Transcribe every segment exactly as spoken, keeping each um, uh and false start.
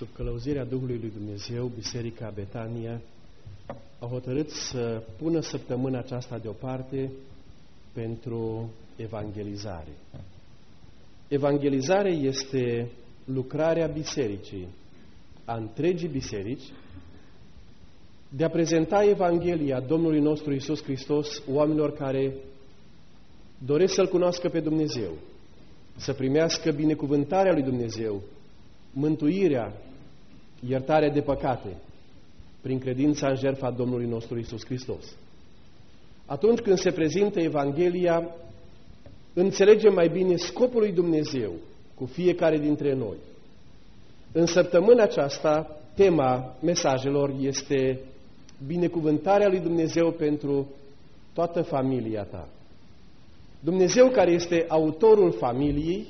sub călăuzirea Duhului lui Dumnezeu, Biserica Betania a hotărât să pună săptămâna aceasta deoparte pentru evangelizare. Evangelizare este lucrarea bisericii, a întregii biserici, de a prezenta Evanghelia Domnului nostru Iisus Hristos oamenilor care doresc să-L cunoască pe Dumnezeu, să primească binecuvântarea lui Dumnezeu, mântuirea, iertarea de păcate, prin credința în jertfa Domnului nostru Iisus Hristos. Atunci când se prezintă Evanghelia, înțelegem mai bine scopul lui Dumnezeu cu fiecare dintre noi. În săptămâna aceasta, tema mesajelor este binecuvântarea lui Dumnezeu pentru toată familia ta. Dumnezeu, care este autorul familiei,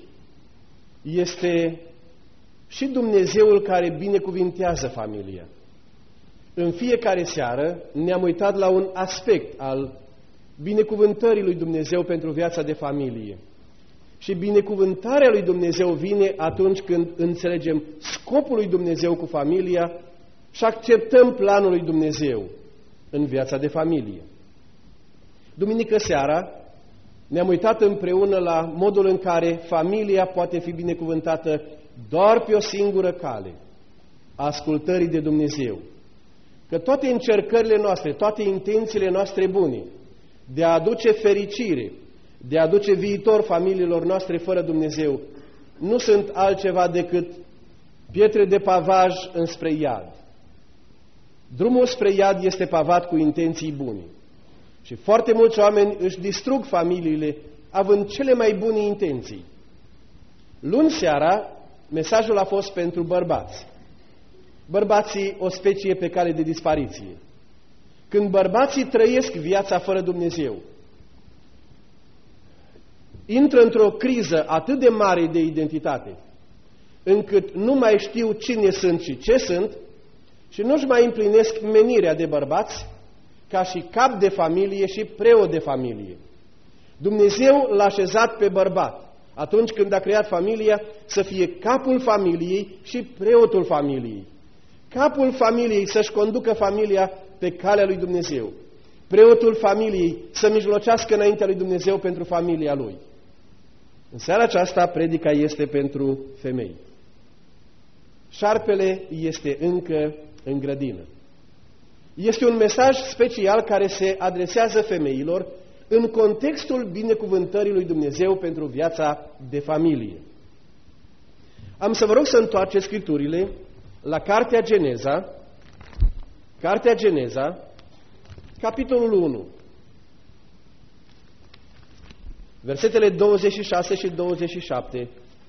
este și Dumnezeul care binecuvintează familia. În fiecare seară ne-am uitat la un aspect al binecuvântării lui Dumnezeu pentru viața de familie. Și binecuvântarea lui Dumnezeu vine atunci când înțelegem scopul lui Dumnezeu cu familia și acceptăm planul lui Dumnezeu în viața de familie. Duminică seara ne-am uitat împreună la modul în care familia poate fi binecuvântată doar pe o singură cale, ascultării de Dumnezeu. Că toate încercările noastre, toate intențiile noastre bune de a aduce fericire, de a aduce viitor familiilor noastre fără Dumnezeu, nu sunt altceva decât pietre de pavaj înspre iad. Drumul spre iad este pavat cu intenții bune. Și foarte mulți oameni își distrug familiile având cele mai bune intenții. Luni seara, mesajul a fost pentru bărbați. Bărbații, o specie pe cale de dispariție. Când bărbații trăiesc viața fără Dumnezeu, intră într-o criză atât de mare de identitate, încât nu mai știu cine sunt și ce sunt și nu-și mai împlinesc menirea de bărbați ca și cap de familie și preot de familie. Dumnezeu l-a așezat pe bărbat, atunci când a creat familia, să fie capul familiei și preotul familiei. Capul familiei să-și conducă familia pe calea lui Dumnezeu. Preotul familiei să mijlocească înaintea lui Dumnezeu pentru familia lui. În seara aceasta, predica este pentru femei. Șarpele este încă în grădină. Este un mesaj special care se adresează femeilor în contextul binecuvântării lui Dumnezeu pentru viața de familie. Am să vă rog să întoarceți Scripturile la Cartea Geneza, Cartea Geneza, capitolul unu, versetele douăzeci și șase și douăzeci și șapte,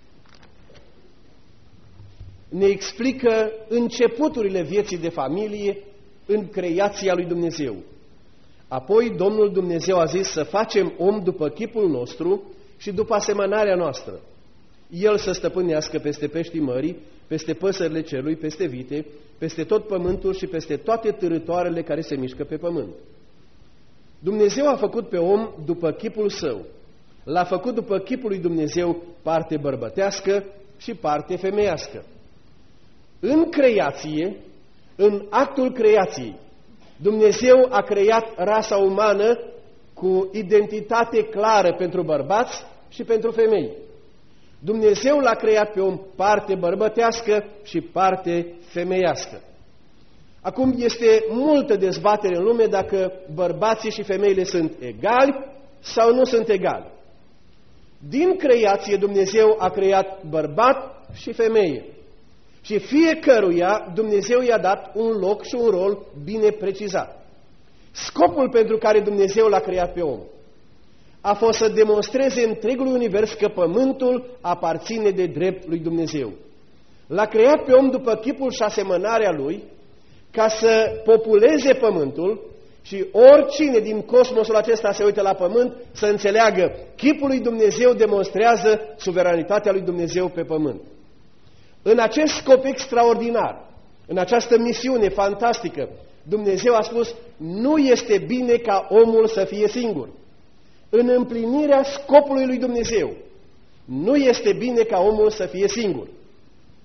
ne explică începuturile vieții de familie în creația lui Dumnezeu. Apoi Domnul Dumnezeu a zis să facem om după chipul nostru și după asemănarea noastră. El să stăpânească peste peștii mării, peste păsările cerului, peste vite, peste tot pământul și peste toate târătoarele care se mișcă pe pământ. Dumnezeu a făcut pe om după chipul său. L-a făcut după chipul lui Dumnezeu, parte bărbătească și parte femeiască. În creație, în actul creației, Dumnezeu a creat rasa umană cu identitate clară pentru bărbați și pentru femei. Dumnezeu l-a creat pe om parte bărbătească și parte femeiască. Acum este multă dezbatere în lume dacă bărbații și femeile sunt egali sau nu sunt egali. Din creație Dumnezeu a creat bărbat și femeie. Și fiecăruia Dumnezeu i-a dat un loc și un rol bine precizat. Scopul pentru care Dumnezeu l-a creat pe om a fost să demonstreze întregul univers că pământul aparține de drept lui Dumnezeu. L-a creat pe om după chipul și asemănarea lui ca să populeze pământul și oricine din cosmosul acesta se uită la pământ să înțeleagă chipul lui Dumnezeu demonstrează suveranitatea lui Dumnezeu pe pământ. În acest scop extraordinar, în această misiune fantastică, Dumnezeu a spus, nu este bine ca omul să fie singur. În împlinirea scopului lui Dumnezeu, nu este bine ca omul să fie singur.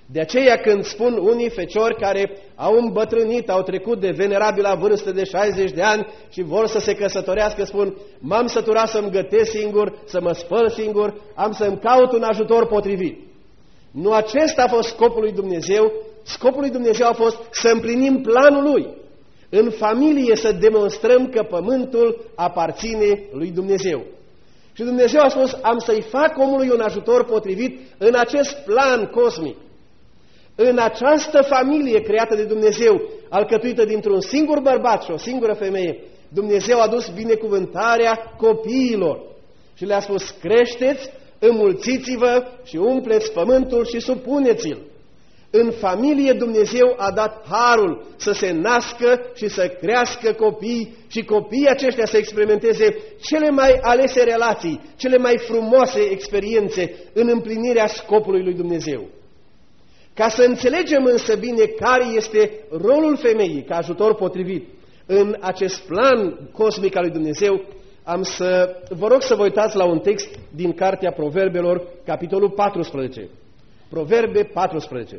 De aceea când spun unii feciori care au îmbătrânit, au trecut de venerabila vârstă de șaizeci de ani și vor să se căsătorească, spun: m-am săturat să-mi gătesc singur, să mă spăl singur, am să-mi caut un ajutor potrivit. Nu acesta a fost scopul lui Dumnezeu. Scopul lui Dumnezeu a fost să împlinim planul Lui. În familie să demonstrăm că pământul aparține lui Dumnezeu. Și Dumnezeu a spus: am să-i fac omului un ajutor potrivit în acest plan cosmic. În această familie creată de Dumnezeu, alcătuită dintr-un singur bărbat și o singură femeie, Dumnezeu a dus binecuvântarea copiilor și le-a spus: creșteți, înmulțiți-vă și umpleți pământul și supuneți-l. În familie Dumnezeu a dat harul să se nască și să crească copii și copiii aceștia să experimenteze cele mai alese relații, cele mai frumoase experiențe în împlinirea scopului lui Dumnezeu. Ca să înțelegem însă bine care este rolul femeii ca ajutor potrivit în acest plan cosmic al lui Dumnezeu, am să vă rog să vă uitați la un text din Cartea Proverbelor, capitolul paisprezece. Proverbe paisprezece.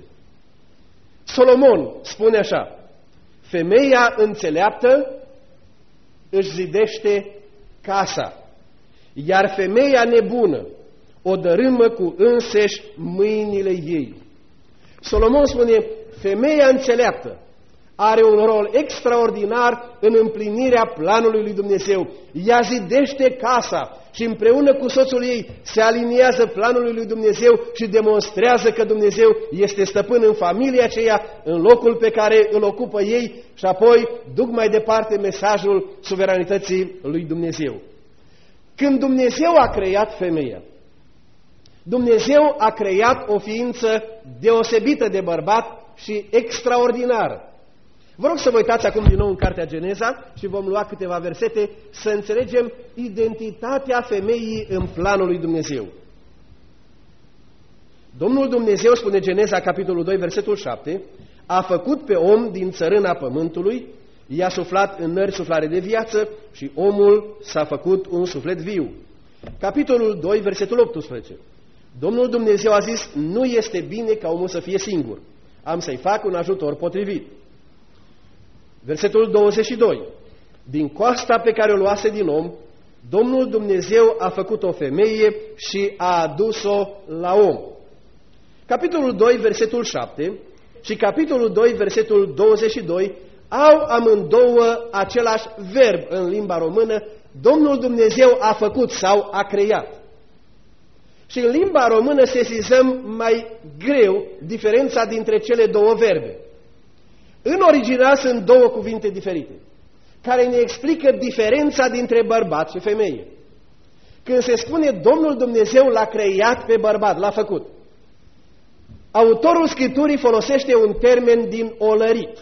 Solomon spune așa: femeia înțeleaptă își zidește casa, iar femeia nebună o dărâmă cu înseși mâinile ei. Solomon spune: femeia înțeleaptă are un rol extraordinar în împlinirea planului lui Dumnezeu. Ea zidește casa și împreună cu soțul ei se aliniază planului lui Dumnezeu și demonstrează că Dumnezeu este stăpân în familia aceea, în locul pe care îl ocupă ei, și apoi duc mai departe mesajul suveranității lui Dumnezeu. Când Dumnezeu a creat femeia, Dumnezeu a creat o ființă deosebită de bărbat și extraordinară. Vă rog să vă uitați acum din nou în Cartea Geneza și vom lua câteva versete să înțelegem identitatea femeii în planul lui Dumnezeu. Domnul Dumnezeu, spune Geneza, capitolul doi, versetul șapte, a făcut pe om din țărâna pământului, i-a suflat în nări suflare de viață și omul s-a făcut un suflet viu. Capitolul doi, versetul optsprezece. Domnul Dumnezeu a zis: nu este bine ca omul să fie singur, am să-i fac un ajutor potrivit. Versetul douăzeci și doi. Din coasta pe care o luase din om, Domnul Dumnezeu a făcut o femeie și a adus-o la om. Capitolul doi, versetul șapte și capitolul doi, versetul douăzeci și doi au amândouă același verb în limba română: Domnul Dumnezeu a făcut sau a creat. Și în limba română sesizăm mai greu diferența dintre cele două verbe. În original sunt două cuvinte diferite, care ne explică diferența dintre bărbat și femeie. Când se spune Domnul Dumnezeu l-a creat pe bărbat, l-a făcut, autorul Scripturii folosește un termen din olărit.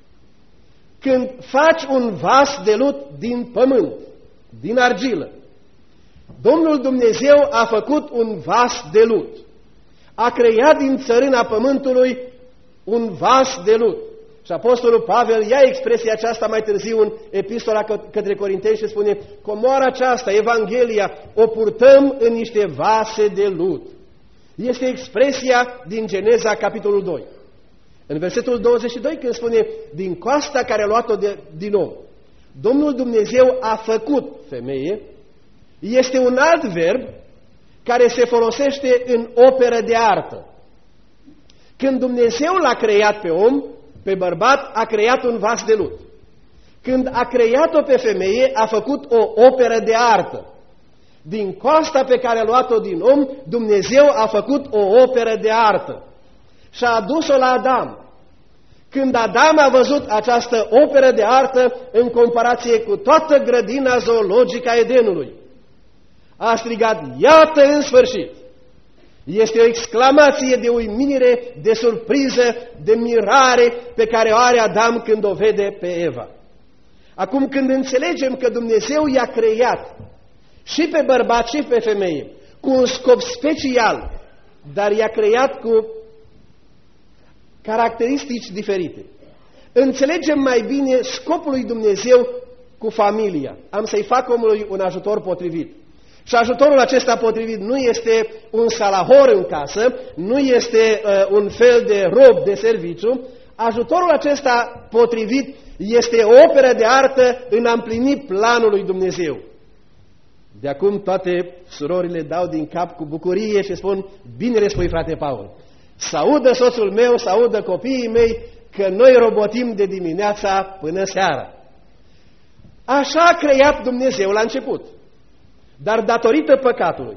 Când faci un vas de lut din pământ, din argilă, Domnul Dumnezeu a făcut un vas de lut. A creat din țărâna pământului un vas de lut. Și Apostolul Pavel ia expresia aceasta mai târziu în epistola către Corinteni și spune: comoara aceasta, Evanghelia, o purtăm în niște vase de lut. Este expresia din Geneza, capitolul doi. În versetul douăzeci și doi, când spune din coasta care a luat-o din om, Domnul Dumnezeu a făcut femeie, este un alt verb care se folosește în operă de artă. Când Dumnezeu l-a creat pe om, pe bărbat, a creat un vas de lut. Când a creat-o pe femeie, a făcut o operă de artă. Din coasta pe care a luat-o din om, Dumnezeu a făcut o operă de artă și a adus-o la Adam. Când Adam a văzut această operă de artă în comparație cu toată grădina zoologică a Edenului, a strigat: iată, în sfârșit! Este o exclamație de uimire, de surpriză, de mirare pe care o are Adam când o vede pe Eva. Acum, când înțelegem că Dumnezeu i-a creat și pe bărbat și pe femeie cu un scop special, dar i-a creat cu caracteristici diferite, înțelegem mai bine scopul lui Dumnezeu cu familia. Am să-i fac omului un ajutor potrivit. Și ajutorul acesta potrivit nu este un salahor în casă, nu este uh, un fel de rob de serviciu. Ajutorul acesta potrivit este o operă de artă în a împlini planul lui Dumnezeu. De acum toate surorile dau din cap cu bucurie și spun: bine le spui, frate Paul, să audă soțul meu, să audă copiii mei că noi robotim de dimineața până seara. Așa a creat Dumnezeu la început. Dar datorită păcatului,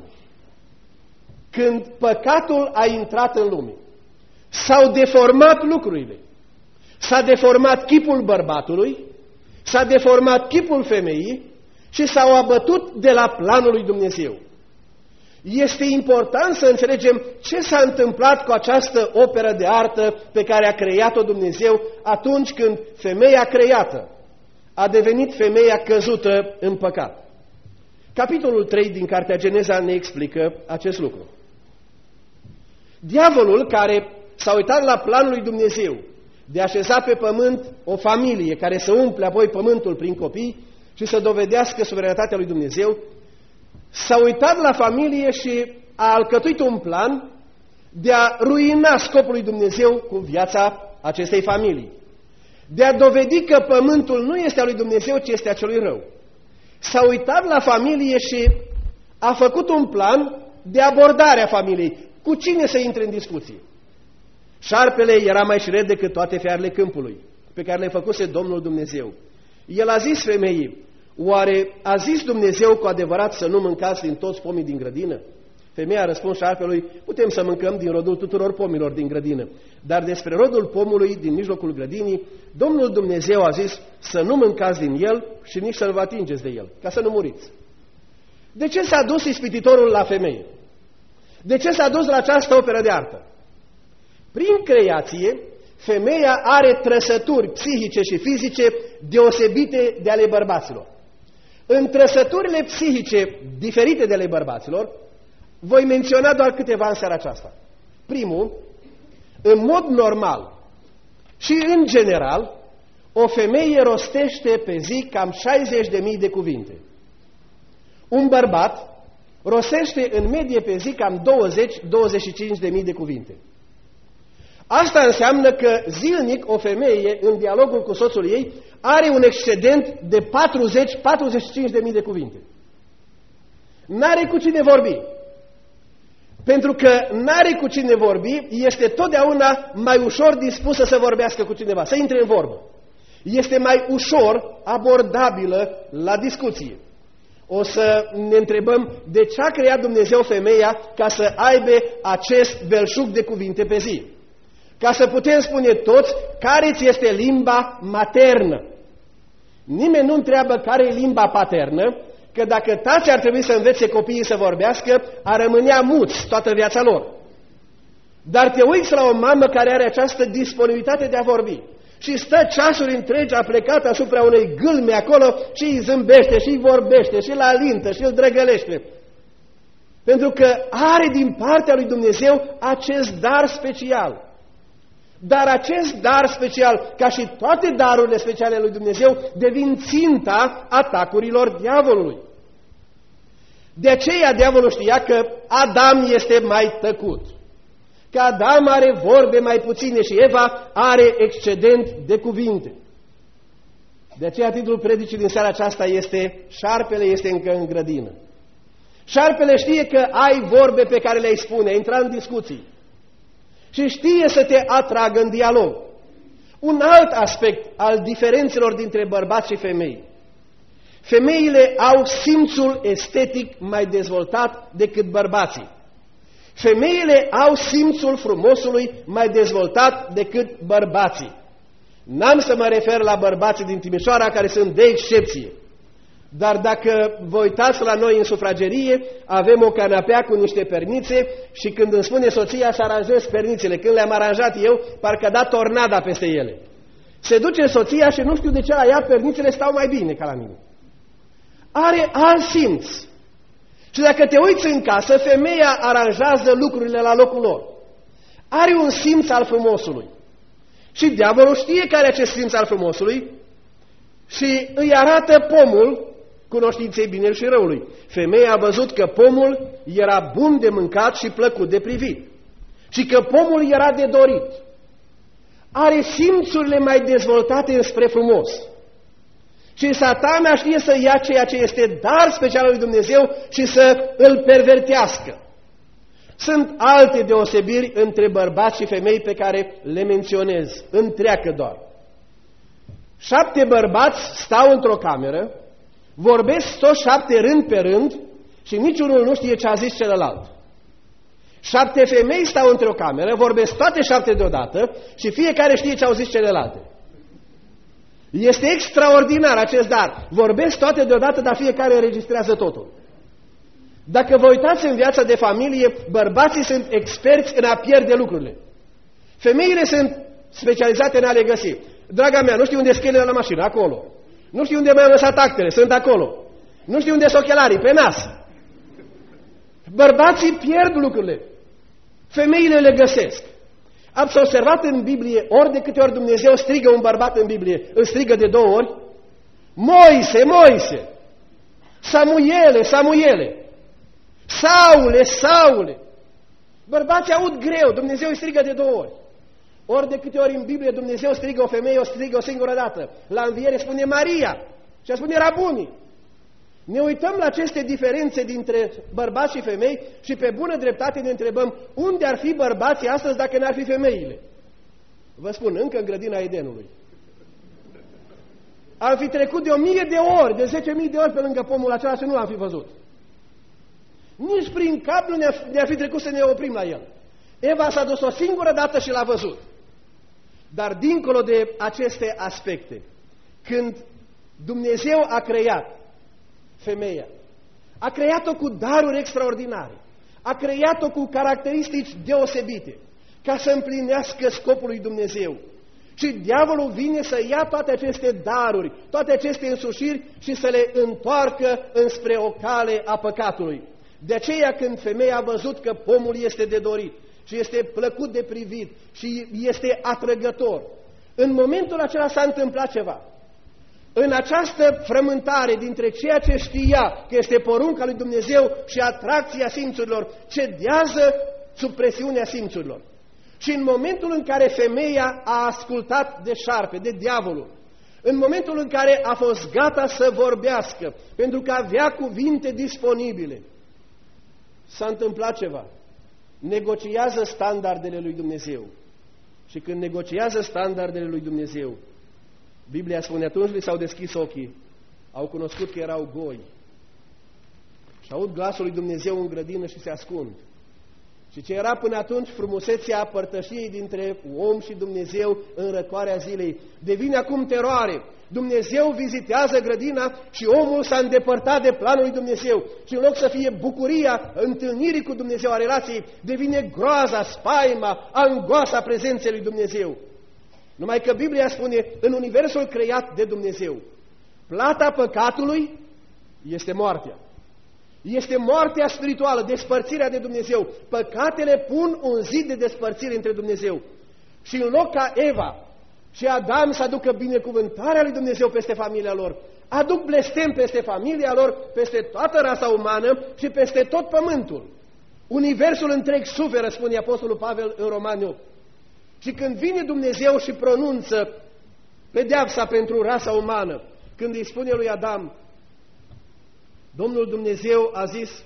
când păcatul a intrat în lume, s-au deformat lucrurile. S-a deformat chipul bărbatului, s-a deformat chipul femeii și s-au abătut de la planul lui Dumnezeu. Este important să înțelegem ce s-a întâmplat cu această operă de artă pe care a creat-o Dumnezeu atunci când femeia creată a devenit femeia căzută în păcat. Capitolul trei din Cartea Geneza ne explică acest lucru. Diavolul, care s-a uitat la planul lui Dumnezeu de a așeza pe pământ o familie care să umple apoi pământul prin copii și să dovedească suveranitatea lui Dumnezeu, s-a uitat la familie și a alcătuit un plan de a ruina scopul lui Dumnezeu cu viața acestei familii, de a dovedi că pământul nu este al lui Dumnezeu, ci este a celui rău. S-a uitat la familie și a făcut un plan de abordare a familiei. Cu cine să intre în discuție? Șarpele era mai șiret decât toate fiarele câmpului, pe care le făcuse Domnul Dumnezeu. El a zis femeii: oare a zis Dumnezeu cu adevărat să nu mâncați din toți pomii din grădină? Femeia a răspuns șarpelui: putem să mâncăm din rodul tuturor pomilor din grădină, dar despre rodul pomului din mijlocul grădinii, Domnul Dumnezeu a zis să nu mâncați din el și nici să nu vă atingeți de el, ca să nu muriți. De ce s-a dus ispititorul la femeie? De ce s-a dus la această operă de artă? Prin creație, femeia are trăsături psihice și fizice deosebite de ale bărbaților. În trăsăturile psihice diferite de ale bărbaților, voi menționa doar câteva în seara aceasta. Primul, în mod normal și în general, o femeie rostește pe zi cam șaizeci de mii de cuvinte. Un bărbat rostește în medie pe zi cam douăzeci - douăzeci și cinci de mii de cuvinte. Asta înseamnă că zilnic o femeie, în dialogul cu soțul ei, are un excedent de patruzeci - patruzeci și cinci de mii de cuvinte. N-are cu cine vorbi. Pentru că n-are cu cine vorbi, este totdeauna mai ușor dispusă să vorbească cu cineva, să intre în vorbă. Este mai ușor abordabilă la discuție. O să ne întrebăm de ce a creat Dumnezeu femeia ca să aibă acest belșug de cuvinte pe zi. Ca să putem spune toți care ți este limba maternă. Nimeni nu întreabă care e limba paternă, că dacă tați ar trebui să învețe copiii să vorbească, ar rămânea muți toată viața lor. Dar te uiți la o mamă care are această disponibilitate de a vorbi și stă ceasuri întregi aplecat asupra unei gâlme acolo și îi zâmbește și îi vorbește și îl alintă și îl drăgălește. Pentru că are din partea lui Dumnezeu acest dar special. Dar acest dar special, ca și toate darurile speciale lui Dumnezeu, devin ținta atacurilor diavolului. De aceea diavolul știa că Adam este mai tăcut, că Adam are vorbe mai puține și Eva are excedent de cuvinte. De aceea titlul predicii din seara aceasta este Șarpele este încă în grădină. Șarpele știe că ai vorbe pe care le-ai spune, ai intra în discuții. Și știe să te atragă în dialog. Un alt aspect al diferențelor dintre bărbați și femei. Femeile au simțul estetic mai dezvoltat decât bărbații. Femeile au simțul frumosului mai dezvoltat decât bărbații. N-am să mă refer la bărbații din Timișoara care sunt de excepție. Dar dacă vă uitați la noi în sufragerie, avem o canapea cu niște pernițe și când îmi spune soția să aranjez pernițele, când le-am aranjat eu, parcă a dat tornada peste ele. Se duce soția și nu știu de ce la ea pernițele stau mai bine ca la mine. Are alt simț. Și dacă te uiți în casă, femeia aranjează lucrurile la locul lor. Are un simț al frumosului. Și diavolul știe care are acest simț al frumosului și îi arată pomul cunoștinței binelui și răului. Femeia a văzut că pomul era bun de mâncat și plăcut de privit și că pomul era de dorit. Are simțurile mai dezvoltate înspre frumos. Și Satana știe să ia ceea ce este dar special al lui Dumnezeu și să îl pervertească. Sunt alte deosebiri între bărbați și femei pe care le menționez, întreagă doar. Șapte bărbați stau într-o cameră, vorbesc toți șapte rând pe rând și niciunul nu știe ce a zis celălalt. Șapte femei stau într-o cameră, vorbesc toate șapte deodată și fiecare știe ce au zis celelalte. Este extraordinar acest dar. Vorbesc toate deodată, dar fiecare înregistrează totul. Dacă vă uitați în viața de familie, bărbații sunt experți în a pierde lucrurile. Femeile sunt specializate în a le găsi. Draga mea, nu știu unde e schelele la mașină, acolo. Nu știu unde mai am lăsat actele, sunt acolo. Nu știu unde sunt ochelarii, pe nas. Bărbații pierd lucrurile. Femeile le găsesc. Ați observat în Biblie, ori de câte ori Dumnezeu strigă un bărbat în Biblie, îl strigă de două ori? Moise, Moise! Samuele, Samuele! Saule, Saule! Bărbații aud greu, Dumnezeu îi strigă de două ori. Ori de câte ori în Biblie Dumnezeu strigă o femeie, o strigă o singură dată. La înviere spune Maria și spune Rabuni. Ne uităm la aceste diferențe dintre bărbați și femei și pe bună dreptate ne întrebăm unde ar fi bărbații astăzi dacă n-ar fi femeile. Vă spun, încă în grădina Edenului. Am fi trecut de o mie de ori, de zece mii de ori pe lângă pomul acela și nu l-am fi văzut. Nici prin cap nu ne-a ne fi trecut să ne oprim la el. Eva s-a dus o singură dată și l-a văzut. Dar dincolo de aceste aspecte, când Dumnezeu a creat femeia, a creat-o cu daruri extraordinare, a creat-o cu caracteristici deosebite, ca să împlinească scopul lui Dumnezeu. Și diavolul vine să ia toate aceste daruri, toate aceste însușiri și să le întoarcă înspre o cale a păcatului. De aceea când femeia a văzut că pomul este de dorit și este plăcut de privit și este atrăgător, în momentul acela s-a întâmplat ceva. În această frământare dintre ceea ce știa că este porunca lui Dumnezeu și atracția simțurilor, cedează sub presiunea simțurilor. Și în momentul în care femeia a ascultat de șarpe, de diavolul, în momentul în care a fost gata să vorbească, pentru că avea cuvinte disponibile, s-a întâmplat ceva. Negociază standardele lui Dumnezeu. Și când negociază standardele lui Dumnezeu, Biblia spune, atunci li s-au deschis ochii, au cunoscut că erau goi și aud glasul lui Dumnezeu în grădină și se ascund. Și ce era până atunci frumusețea părtășiei dintre om și Dumnezeu în răcoarea zilei, devine acum teroare. Dumnezeu vizitează grădina și omul s-a îndepărtat de planul lui Dumnezeu. Și în loc să fie bucuria întâlnirii cu Dumnezeu, a relației, devine groaza, spaima, angoasa prezenței lui Dumnezeu. Numai că Biblia spune, în universul creat de Dumnezeu, plata păcatului este moartea. Este moartea spirituală, despărțirea de Dumnezeu. Păcatele pun un zid de despărțire între Dumnezeu. Și în loc ca Eva și Adam să aducă binecuvântarea lui Dumnezeu peste familia lor, aduc blestem peste familia lor, peste toată rasa umană și peste tot pământul. Universul întreg suferă, spune Apostolul Pavel în Romani opt. Și când vine Dumnezeu și pronunță pedeapsa pentru rasa umană, când îi spune lui Adam, Domnul Dumnezeu a zis,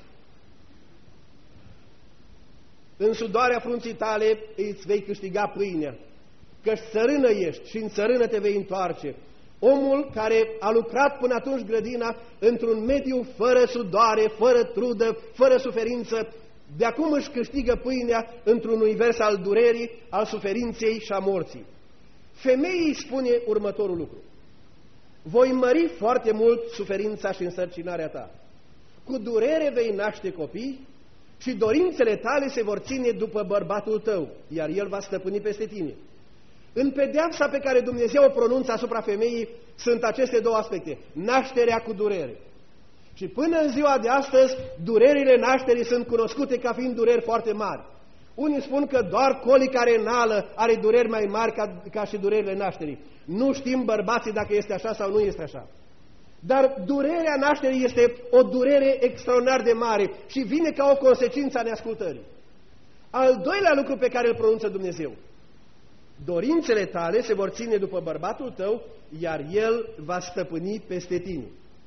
în sudoarea frunții tale îți vei câștiga pâinea, că-și țărână ești și în țărână te vei întoarce. Omul care a lucrat până atunci grădina într-un mediu fără sudoare, fără trudă, fără suferință, de acum își câștigă pâinea într-un univers al durerii, al suferinței și a morții. Femeii spune următorul lucru. Voi mări foarte mult suferința și însărcinarea ta. Cu durere vei naște copii și dorințele tale se vor ține după bărbatul tău, iar el va stăpâni peste tine. În pedeapsa pe care Dumnezeu o pronunță asupra femeii sunt aceste două aspecte. Nașterea cu durere. Și până în ziua de astăzi, durerile nașterii sunt cunoscute ca fiind dureri foarte mari. Unii spun că doar colica renală are dureri mai mari ca, ca și durerile nașterii. Nu știm, bărbații, dacă este așa sau nu este așa. Dar durerea nașterii este o durere extraordinar de mare și vine ca o consecință a neascultării. Al doilea lucru pe care îl pronunță Dumnezeu: dorințele tale se vor ține după bărbatul tău, iar el va stăpâni peste tine.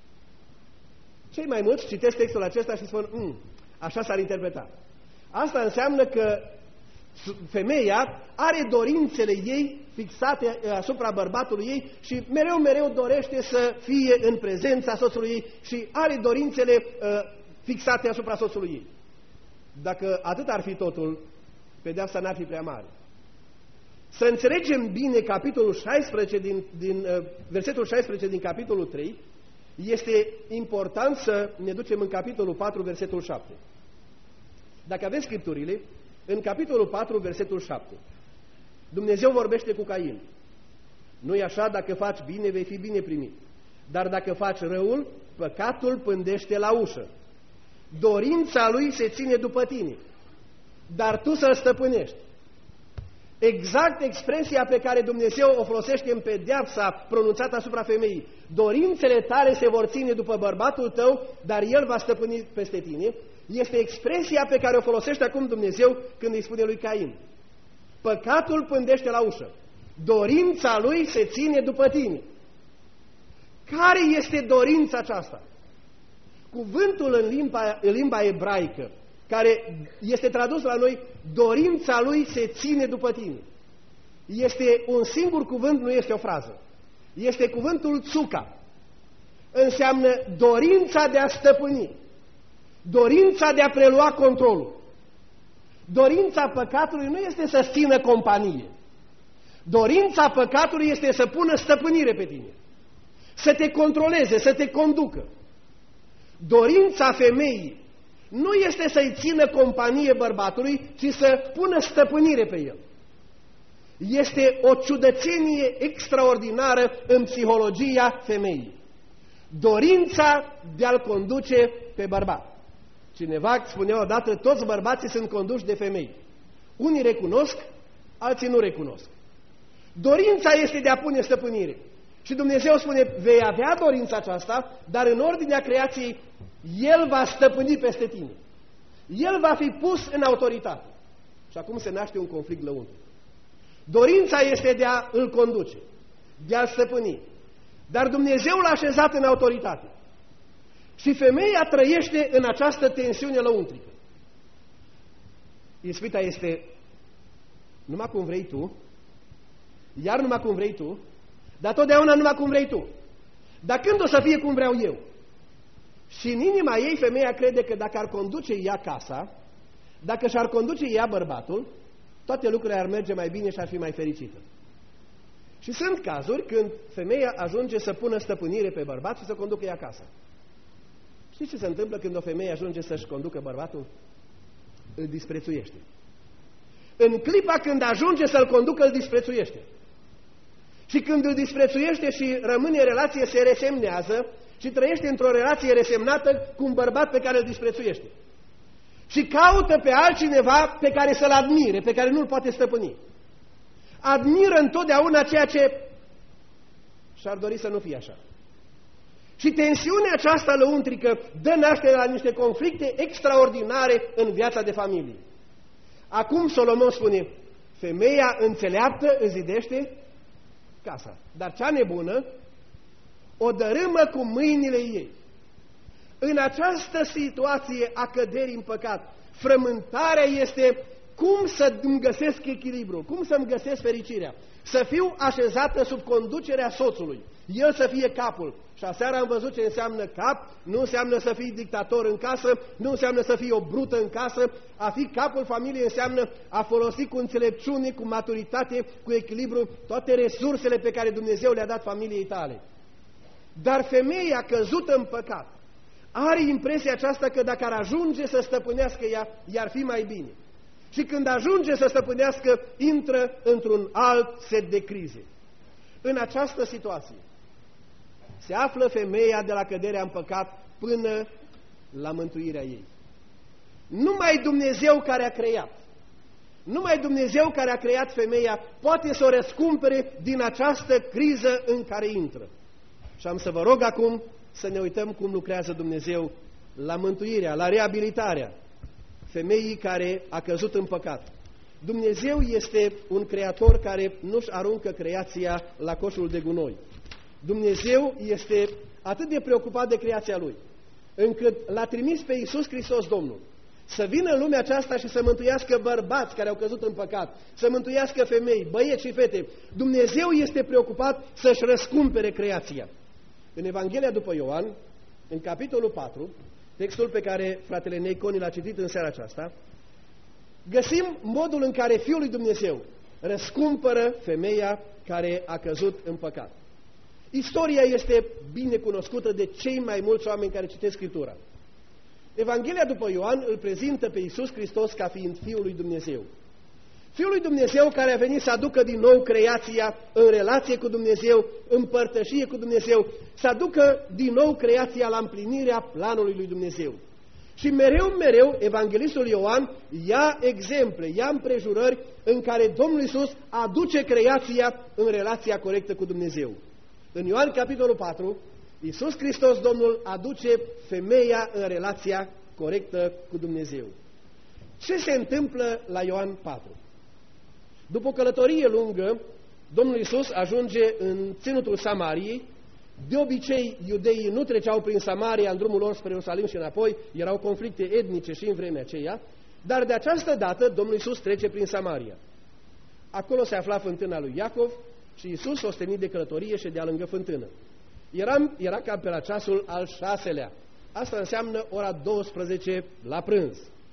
Cei mai mulți citesc textul acesta și spun, mm, așa s-ar interpreta. Asta înseamnă că femeia are dorințele ei fixate asupra bărbatului ei și mereu, mereu dorește să fie în prezența soțului ei și are dorințele uh, fixate asupra soțului ei. Dacă atât ar fi totul, pedeapsa n-ar fi prea mare. Să înțelegem bine capitolul șaisprezece din, din uh, versetul șaisprezece din capitolul trei, este important să ne ducem în capitolul patru, versetul șapte. Dacă aveți scripturile, în capitolul patru, versetul șapte, Dumnezeu vorbește cu Cain. Nu-i așa, dacă faci bine, vei fi bine primit. Dar dacă faci răul, păcatul pândește la ușă. Dorința lui se ține după tine, dar tu să-l stăpânești. Exact expresia pe care Dumnezeu o folosește în pedeapsa pronunțată asupra femeii. Dorințele tale se vor ține după bărbatul tău, dar el va stăpâni peste tine. Este expresia pe care o folosește acum Dumnezeu când îi spune lui Cain: păcatul pândește la ușă, dorința lui se ține după tine. Care este dorința aceasta? Cuvântul în limba, în limba ebraică, care este tradus la noi, dorința lui se ține după tine, este un singur cuvânt, nu este o frază. Este cuvântul tsuka. Înseamnă dorința de a stăpâni, dorința de a prelua controlul. Dorința păcatului nu este să țină companie. Dorința păcatului este să pună stăpânire pe tine, să te controleze, să te conducă. Dorința femeii nu este să-i țină companie bărbatului, ci să pună stăpânire pe el. Este o ciudățenie extraordinară în psihologia femeii. Dorința de a-l conduce pe bărbat. Cineva spunea odată, toți bărbații sunt conduși de femei. Unii recunosc, alții nu recunosc. Dorința este de a pune stăpânire. Și Dumnezeu spune, vei avea dorința aceasta, dar în ordinea creației El va stăpâni peste tine. El va fi pus în autoritate. Și acum se naște un conflict lăuntric. Dorința este de a îl conduce, de a-l stăpâni. Dar Dumnezeu l-a așezat în autoritate. Și femeia trăiește în această tensiune lăuntrică. Ispita este numai cum vrei tu, iar numai cum vrei tu, dar totdeauna numai cum vrei tu. Dar când o să fie cum vreau eu? Și în inima ei femeia crede că dacă ar conduce ea casa, dacă și-ar conduce ea bărbatul, toate lucrurile ar merge mai bine și ar fi mai fericită. Și sunt cazuri când femeia ajunge să pună stăpânire pe bărbat și să conducă ea casa. Știți ce se întâmplă când o femeie ajunge să-și conducă bărbatul? Îl disprețuiește. În clipa când ajunge să-l conducă, îl disprețuiește. Și când îl disprețuiește și rămâne în relație, se resemnează și trăiește într-o relație resemnată cu un bărbat pe care îl disprețuiește. Și caută pe altcineva pe care să-l admire, pe care nu-l poate stăpâni. Admiră întotdeauna ceea ce și-ar dori să nu fie așa. Și tensiunea aceasta lăuntrică dă naștere la niște conflicte extraordinare în viața de familie. Acum Solomon spune, femeia înțeleaptă îți zidește casa, dar cea nebună o dărâmă cu mâinile ei. În această situație a căderii în păcat, frământarea este cum să-mi găsesc echilibru, cum să-mi găsesc fericirea, să fiu așezată sub conducerea soțului, el să fie capul. Și aseară am văzut ce înseamnă cap, nu înseamnă să fii dictator în casă, nu înseamnă să fii o brută în casă, a fi capul familiei înseamnă a folosi cu înțelepciune, cu maturitate, cu echilibru toate resursele pe care Dumnezeu le-a dat familiei tale. Dar femeia căzută în păcat are impresia aceasta că dacă ar ajunge să stăpânească ea, i-ar fi mai bine. Și când ajunge să stăpânească, intră într-un alt set de crize. În această situație se află femeia de la căderea în păcat până la mântuirea ei. Numai Dumnezeu care a creat, numai Dumnezeu care a creat femeia poate să o răscumpere din această criză în care intră. Și am să vă rog acum să ne uităm cum lucrează Dumnezeu la mântuirea, la reabilitarea femeii care a căzut în păcat. Dumnezeu este un creator care nu-și aruncă creația la coșul de gunoi. Dumnezeu este atât de preocupat de creația Lui, încât l-a trimis pe Iisus Hristos Domnul să vină în lumea aceasta și să mântuiască bărbați care au căzut în păcat, să mântuiască femei, băieți și fete. Dumnezeu este preocupat să-și răscumpere creația. În Evanghelia după Ioan, în capitolul patru, textul pe care fratele Neiconi l-a citit în seara aceasta, găsim modul în care Fiul lui Dumnezeu răscumpără femeia care a căzut în păcat. Istoria este bine cunoscută de cei mai mulți oameni care citesc Scriptura. Evanghelia după Ioan îl prezintă pe Iisus Hristos ca fiind Fiul lui Dumnezeu. Fiul lui Dumnezeu care a venit să aducă din nou creația în relație cu Dumnezeu, în părtășie cu Dumnezeu, să aducă din nou creația la împlinirea planului lui Dumnezeu. Și mereu, mereu, evanghelistul Ioan ia exemple, ia împrejurări în care Domnul Iisus aduce creația în relația corectă cu Dumnezeu. În Ioan capitolul patru, Iisus Hristos Domnul aduce femeia în relația corectă cu Dumnezeu. Ce se întâmplă la Ioan patru? După o călătorie lungă, Domnul Iisus ajunge în ținutul Samariei. De obicei, iudeii nu treceau prin Samaria în drumul lor spre Ierusalim și înapoi, erau conflicte etnice și în vremea aceea, dar de această dată Domnul Iisus trece prin Samaria. Acolo se afla fântâna lui Iacov și Iisus, ostenit de călătorie, ședea lângă fântână. Era, era cam pe la ceasul al șaselea. Asta înseamnă ora douăsprezece la prânz.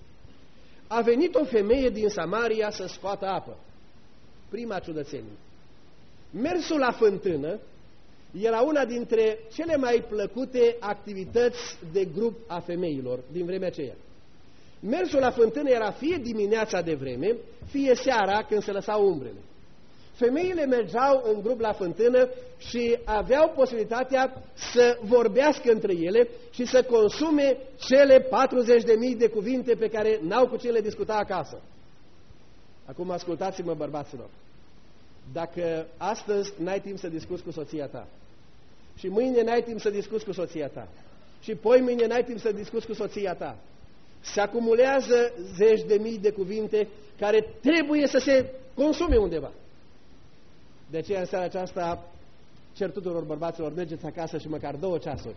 A venit o femeie din Samaria să scoată apă. Prima ciudățenie. Mersul la fântână era una dintre cele mai plăcute activități de grup a femeilor din vremea aceea. Mersul la fântână era fie dimineața de vreme, fie seara când se lăsau umbrele. Femeile mergeau în grup la fântână și aveau posibilitatea să vorbească între ele și să consume cele patruzeci de mii de cuvinte pe care n-au cu cine le discuta acasă. Acum ascultați-mă, bărbaților. Dacă astăzi n-ai timp să discuți cu soția ta și mâine n-ai timp să discuți cu soția ta și poi mâine n-ai timp să discuți cu soția ta, se acumulează zeci de mii de cuvinte care trebuie să se consume undeva. De aceea în seara aceasta cer tuturor bărbaților, mergeți acasă și măcar două ceasuri.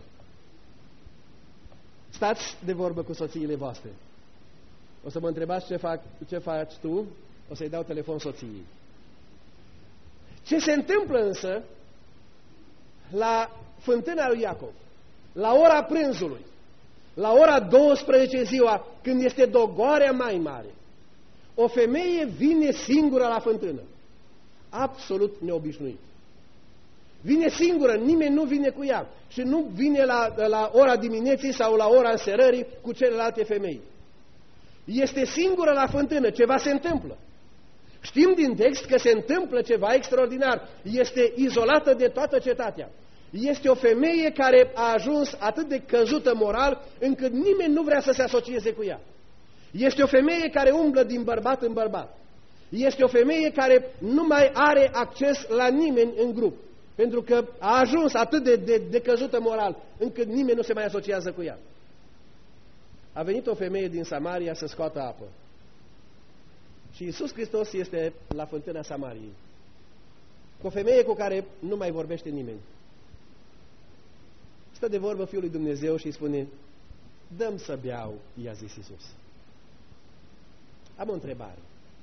Stați de vorbă cu soțiile voastre. O să mă întrebați ce, fac, ce faci tu, o să-i dau telefon soției. Ce se întâmplă însă la fântâna lui Iacov, la ora prânzului, la ora douăsprezece ziua, când este dogoarea mai mare, o femeie vine singură la fântână. Absolut neobișnuit. Vine singură, nimeni nu vine cu ea și nu vine la, la ora dimineții sau la ora înserării cu celelalte femei. Este singură la fântână, ceva se întâmplă. Știm din text că se întâmplă ceva extraordinar. Este izolată de toată cetatea. Este o femeie care a ajuns atât de căzută moral încât nimeni nu vrea să se asocieze cu ea. Este o femeie care umblă din bărbat în bărbat. Este o femeie care nu mai are acces la nimeni în grup, pentru că a ajuns atât de, de, de căzută moral, încât nimeni nu se mai asociază cu ea. A venit o femeie din Samaria să scoată apă. Și Iisus Hristos este la fântâna Samariei, cu o femeie cu care nu mai vorbește nimeni. Stă de vorbă Fiul lui Dumnezeu și îi spune: dă-mi să beau, i-a zis Iisus. Am o întrebare.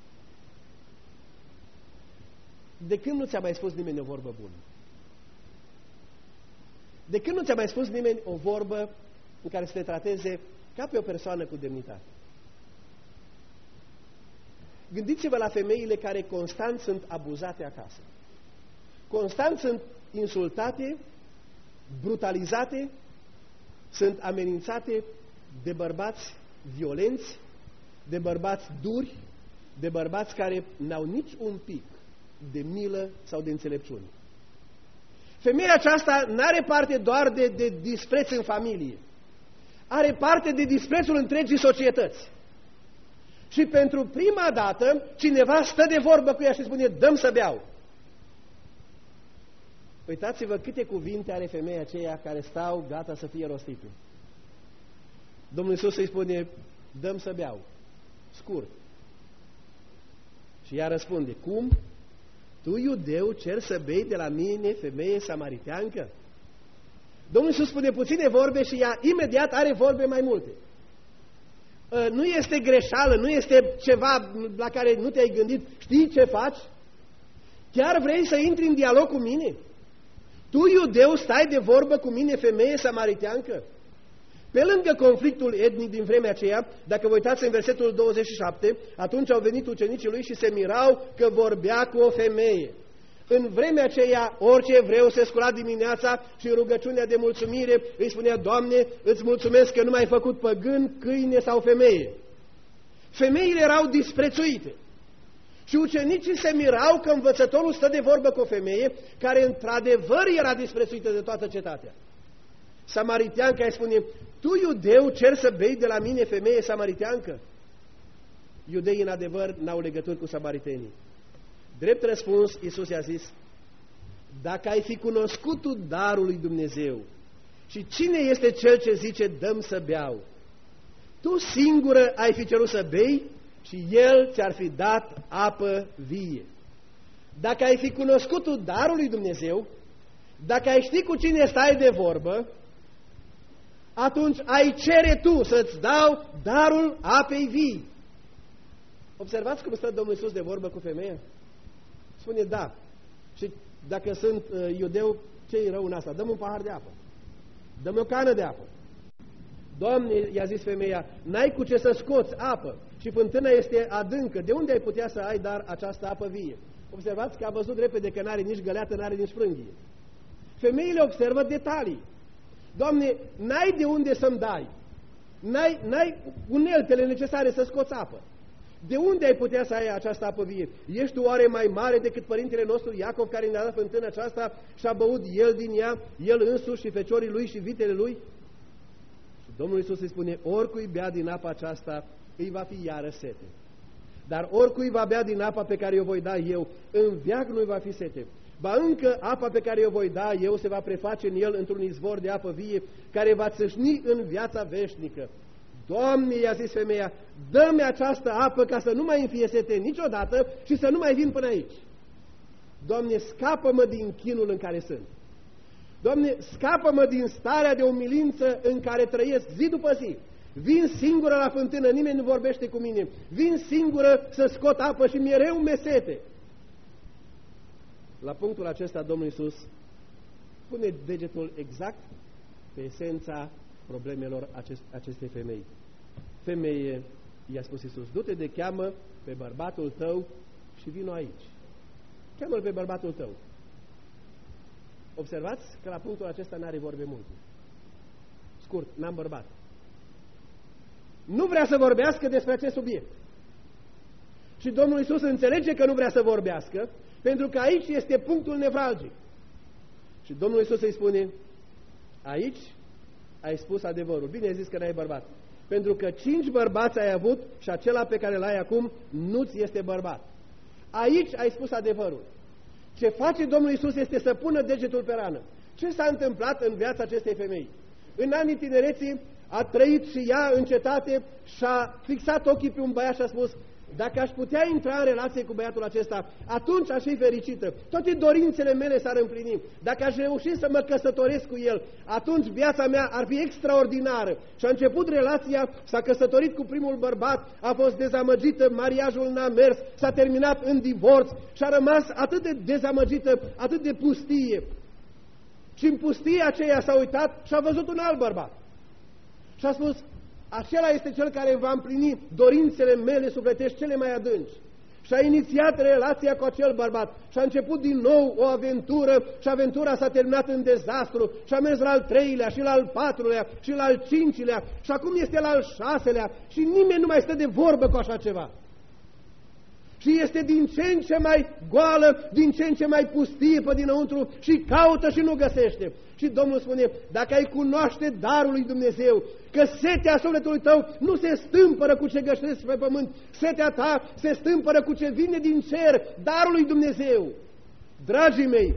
De când nu ți-a mai spus nimeni o vorbă bună? De când nu ți-a mai spus nimeni o vorbă în care să te trateze ca pe o persoană cu demnitate? Gândiți-vă la femeile care constant sunt abuzate acasă. Constant sunt insultate, brutalizate, sunt amenințate de bărbați violenți, de bărbați duri, de bărbați care n-au nici un pic de milă sau de înțelepciune. Femeia aceasta n-are parte doar de, de dispreț în familie, are parte de disprețul întregii societăți. Și pentru prima dată cineva stă de vorbă cu ea și spune: dă-mi să beau. Uitați-vă câte cuvinte are femeia aceea care stau gata să fie rostite. Domnul Iisus îi spune, dă-mi să beau. Scurt. Și ea răspunde, cum? Tu, iudeu, cer să bei de la mine, femeie samariteancă? Domnul Iisus spune puține vorbe și ea imediat are vorbe mai multe. Nu este greșeală, nu este ceva la care nu te-ai gândit. Știi ce faci? Chiar vrei să intri în dialog cu mine? Tu, iudeu, stai de vorbă cu mine, femeie samariteancă? Pe lângă conflictul etnic din vremea aceea, dacă vă uitați în versetul douăzeci și șapte, atunci au venit ucenicii lui și se mirau că vorbea cu o femeie. În vremea aceea, orice evreu se scula dimineața și în rugăciunea de mulțumire îi spunea, Doamne, îți mulțumesc că nu m-ai făcut păgân, câine sau femeie. Femeile erau disprețuite. Și ucenicii se mirau că învățătorul stă de vorbă cu o femeie care într-adevăr era disprețuită de toată cetatea. Samariteanca îi spune, tu, iudeu, cer să bei de la mine, femeie samariteancă? Iudeii, în adevăr, n-au legături cu samaritenii. Drept răspuns, Iisus i-a zis, dacă ai fi cunoscut tu darul lui Dumnezeu și cine este cel ce zice, dă-mi să beau, tu singură ai fi cerut să bei și El ți-ar fi dat apă vie. Dacă ai fi cunoscut tu darul lui Dumnezeu, dacă ai ști cu cine stai de vorbă, atunci ai cere tu să-ți dau darul apei vii. Observați cum stă Domnul Iisus de vorbă cu femeia? Spune, da. Și dacă sunt uh, iudeu, ce-i rău în asta? Dă-mi un pahar de apă. Dă-mi o cană de apă. Doamne, i-a zis femeia, n-ai cu ce să scoți apă și fântâna este adâncă. De unde ai putea să ai dar această apă vie? Observați că a văzut repede că n-are nici găleată, n-are nici frânghie. Femeile observă detalii. Doamne, n-ai de unde să-mi dai. N-ai, n-ai uneltele necesare să scoți apă. De unde ai putea să ai această apă vie? Ești tu oare mai mare decât părintele nostru Iacov, care ne-a dat fântâna aceasta și a băut el din ea, el însuși și feciorii lui și vitele lui? Și Domnul Iisus îi spune, oricui bea din apa aceasta, îi va fi iară sete. Dar oricui va bea din apa pe care o voi da eu, în veac nu-i va fi sete. Ba încă apa pe care o voi da eu se va preface în el într-un izvor de apă vie, care va țâșni în viața veșnică. Doamne, i-a zis femeia, dă-mi această apă ca să nu mai îmi fie sete niciodată și să nu mai vin până aici. Doamne, scapă-mă din chinul în care sunt. Doamne, scapă-mă din starea de umilință în care trăiesc zi după zi. Vin singură la fântână, nimeni nu vorbește cu mine. Vin singură să scot apă și mereu mesete. La punctul acesta, Domnul Iisus pune degetul exact pe esența problemelor acest, acestei femei. Femeie, i-a spus Iisus, du-te de cheamă pe bărbatul tău și vino aici. Cheamă-l pe bărbatul tău. Observați că la punctul acesta n-are vorbe multe. Scurt, n-am bărbat. Nu vrea să vorbească despre acest subiect. Și Domnul Iisus înțelege că nu vrea să vorbească, pentru că aici este punctul nevralgic. Și Domnul Iisus îi spune, aici ai spus adevărul. Bine ai zis că n-ai bărbat. Pentru că cinci bărbați ai avut și acela pe care l-ai acum nu-ți este bărbat. Aici ai spus adevărul. Ce face Domnul Iisus este să pună degetul pe rană. Ce s-a întâmplat în viața acestei femei? În anii tinereții a trăit și ea în cetate și a fixat ochii pe un băiat și a spus, dacă aș putea intra în relație cu băiatul acesta, atunci aș fi fericită. Toate dorințele mele s-ar împlini. Dacă aș reuși să mă căsătoresc cu el, atunci viața mea ar fi extraordinară. Și a început relația, s-a căsătorit cu primul bărbat, a fost dezamăgită, mariajul n-a mers, s-a terminat în divorț și a rămas atât de dezamăgită, atât de pustie. Și în pustia aceea s-a uitat și a văzut un alt bărbat. Și a spus, acela este cel care va împlini dorințele mele sufletești cele mai adânci. Și a inițiat relația cu acel bărbat și a început din nou o aventură și aventura s-a terminat în dezastru și a mers la al treilea și la al patrulea și la al cincilea și acum este la al șaselea și nimeni nu mai stă de vorbă cu așa ceva. Și este din ce în ce mai goală, din ce în ce mai pustie pe dinăuntru și caută și nu găsește. Și Domnul spune, dacă ai cunoaște darul lui Dumnezeu, că setea sufletului tău nu se stâmpără cu ce găsești pe pământ, setea ta se stâmpără cu ce vine din cer, darul lui Dumnezeu. Dragii mei,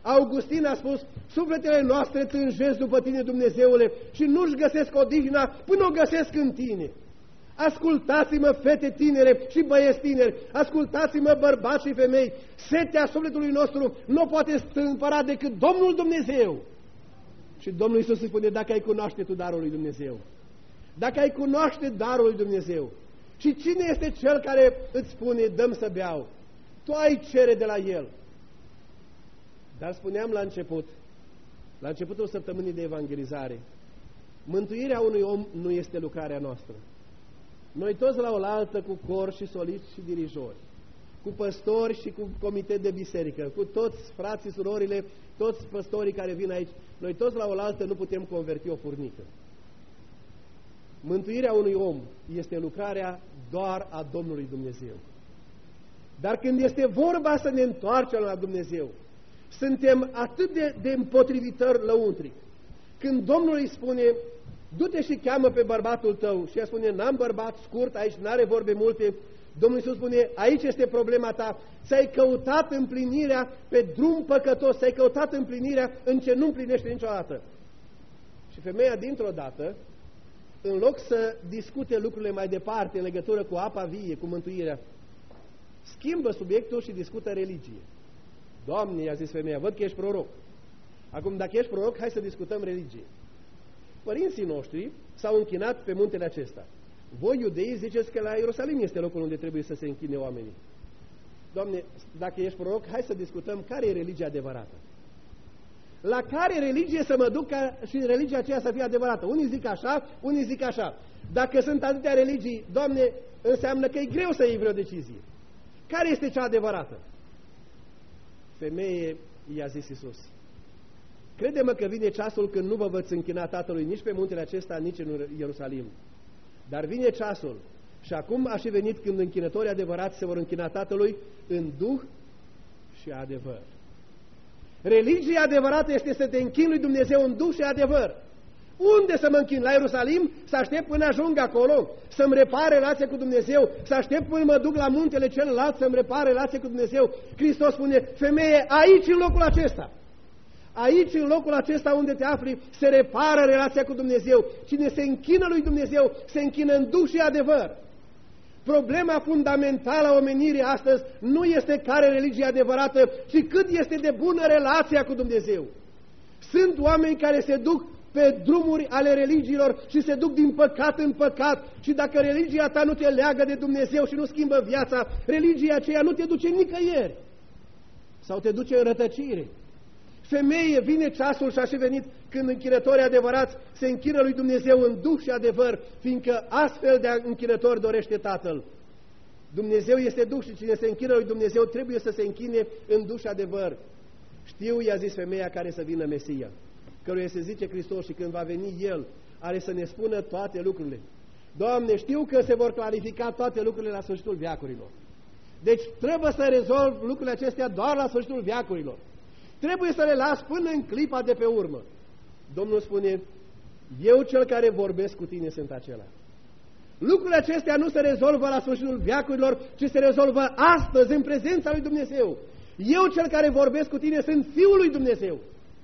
Augustin a spus, sufletele noastre tânjesc după tine, Dumnezeule, și nu-și găsesc odihna până o găsesc în tine. Ascultați-mă, fete tinere și băieți tineri, ascultați-mă, bărbați și femei, setea sufletului nostru nu poate stâmpăra decât Domnul Dumnezeu. Și Domnul Iisus îi spune, dacă ai cunoaște tu darul lui Dumnezeu, dacă ai cunoaște darul lui Dumnezeu, și cine este cel care îți spune, dăm să beau, tu ai cere de la el. Dar spuneam la început, la începutul săptămânii de evangelizare, mântuirea unui om nu este lucrarea noastră. Noi toți la oaltă, cu cor și soliți și dirijori, cu păstori și cu comitet de biserică, cu toți frații, surorile, toți păstorii care vin aici, noi toți la oaltă nu putem converti o furnică. Mântuirea unui om este lucrarea doar a Domnului Dumnezeu. Dar când este vorba să ne întoarcem la Dumnezeu, suntem atât de, de împotrivitori lăuntric. Când Domnul îi spune, du-te și cheamă pe bărbatul tău, și ea spune, n-am bărbat, scurt, aici n-are vorbe multe, Domnul Iisus spune, aici este problema ta, ți-ai căutat împlinirea pe drum păcătos, ți-ai căutat împlinirea în ce nu împlinește niciodată. Și femeia dintr-o dată, în loc să discute lucrurile mai departe în legătură cu apa vie, cu mântuirea, schimbă subiectul și discută religie. Doamne, i-a zis femeia, văd că ești proroc. Acum, dacă ești proroc, hai să discutăm religie. Părinții noștri s-au închinat pe muntele acesta. Voi, iudeii, ziceți că la Ierusalim este locul unde trebuie să se închine oamenii. Doamne, dacă ești proroc, hai să discutăm care e religia adevărată. La care religie să mă duc ca și religia aceea să fie adevărată? Unii zic așa, unii zic așa. Dacă sunt atâtea religii, Doamne, înseamnă că e greu să iei vreo decizie. Care este cea adevărată? Femeie, i-a zis Iisus, crede-mă că vine ceasul când nu vă veți închina Tatălui nici pe muntele acesta, nici în Ierusalim. Dar vine ceasul și acum a și venit când închinătorii adevărați se vor închina Tatălui în duh și adevăr. Religia adevărată este să te închini lui Dumnezeu în duh și adevăr. Unde să mă închin? La Ierusalim? Să aștept până ajung acolo? Să-mi repar relația cu Dumnezeu? Să aștept până mă duc la muntele celălalt să-mi repar relația cu Dumnezeu? Hristos spune, femeie, aici în locul acesta. Aici, în locul acesta unde te afli, se repară relația cu Dumnezeu. Cine se închină lui Dumnezeu, se închină în duh și adevăr. Problema fundamentală a omenirii astăzi nu este care religie adevărată, ci cât este de bună relația cu Dumnezeu. Sunt oameni care se duc pe drumuri ale religiilor și se duc din păcat în păcat, și dacă religia ta nu te leagă de Dumnezeu și nu schimbă viața, religia aceea nu te duce nicăieri sau te duce în rătăcire. Femeie, vine ceasul și a și venit când închinătorii adevărați se închină lui Dumnezeu în duh și adevăr, fiindcă astfel de închinători dorește Tatăl. Dumnezeu este duh și cine se închină lui Dumnezeu trebuie să se închine în duh și adevăr. Știu, i-a zis femeia, care să vină Mesia, căruia se zice Hristos, și când va veni El, are să ne spună toate lucrurile. Doamne, știu că se vor clarifica toate lucrurile la sfârșitul veacurilor. Deci trebuie să rezolv lucrurile acestea doar la sfârșitul veacurilor. Trebuie să le las până în clipa de pe urmă. Domnul spune, eu cel care vorbesc cu tine sunt acela. Lucrurile acestea nu se rezolvă la sfârșitul veacurilor, ci se rezolvă astăzi, în prezența lui Dumnezeu. Eu cel care vorbesc cu tine sunt Fiul lui Dumnezeu.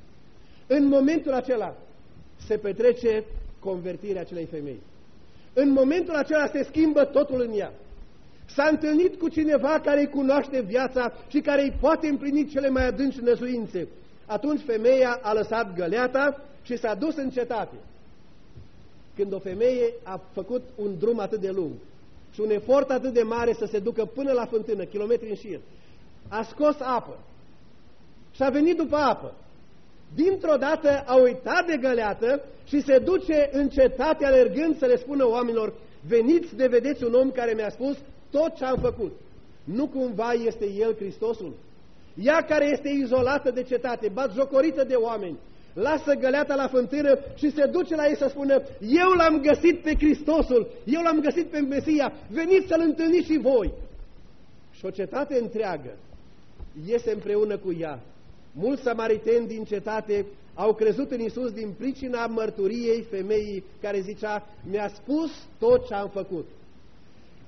În momentul acela se petrece convertirea acelei femei. În momentul acela se schimbă totul în ea. S-a întâlnit cu cineva care îi cunoaște viața și care îi poate împlini cele mai adânci năzuințe. Atunci femeia a lăsat găleata și s-a dus în cetate. Când o femeie a făcut un drum atât de lung și un efort atât de mare să se ducă până la fântână, kilometri în șir, a scos apă și a venit după apă. Dintr-o dată a uitat de găleată și se duce în cetate alergând să le spună oamenilor, veniți de vedeți un om care mi-a spus tot ce am făcut. Nu cumva este El Hristosul? Ea care este izolată de cetate, batjocorită de oameni, lasă găleata la fântână și se duce la ei să spună, eu l-am găsit pe Hristosul, eu l-am găsit pe Mesia, veniți să-L întâlniți și voi. Și o cetate întreagă iese împreună cu ea. Mulți samariteni din cetate au crezut în Iisus din pricina mărturiei femeii care zicea, mi-a spus tot ce am făcut.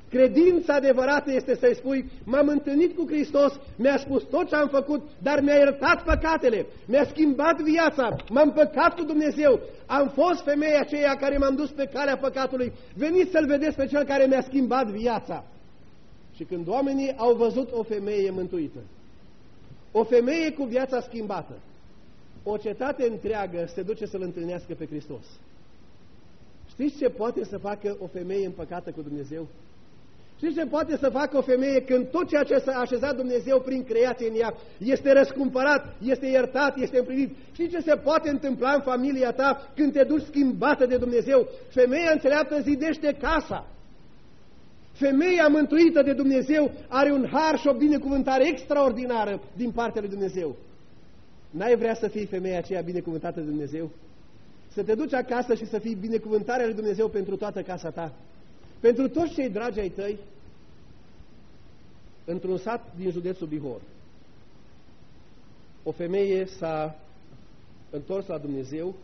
Credința adevărată este să-i spui, m-am întâlnit cu Hristos, mi-a spus tot ce am făcut, dar mi-a iertat păcatele, mi-a schimbat viața, m-am păcat cu Dumnezeu, am fost femeia aceea care m-am dus pe calea păcatului, veniți să-L vedeți pe Cel care mi-a schimbat viața. Și când oamenii au văzut o femeie mântuită, o femeie cu viața schimbată, o cetate întreagă se duce să-L întâlnească pe Hristos. Știți ce poate să facă o femeie împăcată cu Dumnezeu? Știți ce poate să facă o femeie când tot ceea ce s-a așezat Dumnezeu prin creație în ea este răscumpărat, este iertat, este împlinit? Știți ce se poate întâmpla în familia ta când te duci schimbată de Dumnezeu? Femeia înțeleaptă zidește casa. Femeia mântuită de Dumnezeu are un har și o binecuvântare extraordinară din partea lui Dumnezeu. N-ai vrea să fii femeia aceea binecuvântată de Dumnezeu? Să te duci acasă și să fii binecuvântarea lui Dumnezeu pentru toată casa ta? Pentru toți cei dragi ai tăi? Într-un sat din județul Bihor, o femeie s-a întors la Dumnezeu